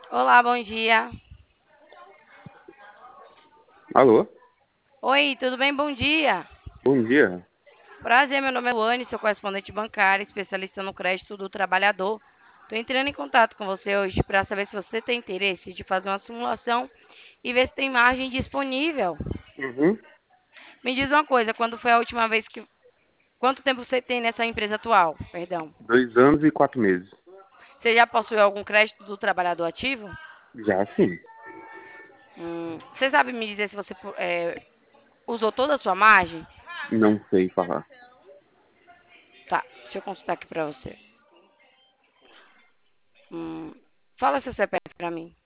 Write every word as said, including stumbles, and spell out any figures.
Olá, bom dia. Alô? Oi, tudo bem? Bom dia. Bom dia. Prazer, meu nome é Luane, sou correspondente bancária, especialista no crédito do trabalhador. Estou entrando em contato com você hoje para saber se você tem interesse de fazer uma simulação e ver se tem margem disponível. Uhum. Me diz uma coisa, quando foi a última vez que... Quanto tempo você tem nessa empresa atual? Perdão. Dois anos e quatro meses. Você já possui algum crédito do trabalhador ativo? Já sim. Hum, você sabe me dizer se você é, usou toda a sua margem? Não sei falar. Tá, deixa eu consultar aqui para você. Hum, fala seu C P F para mim.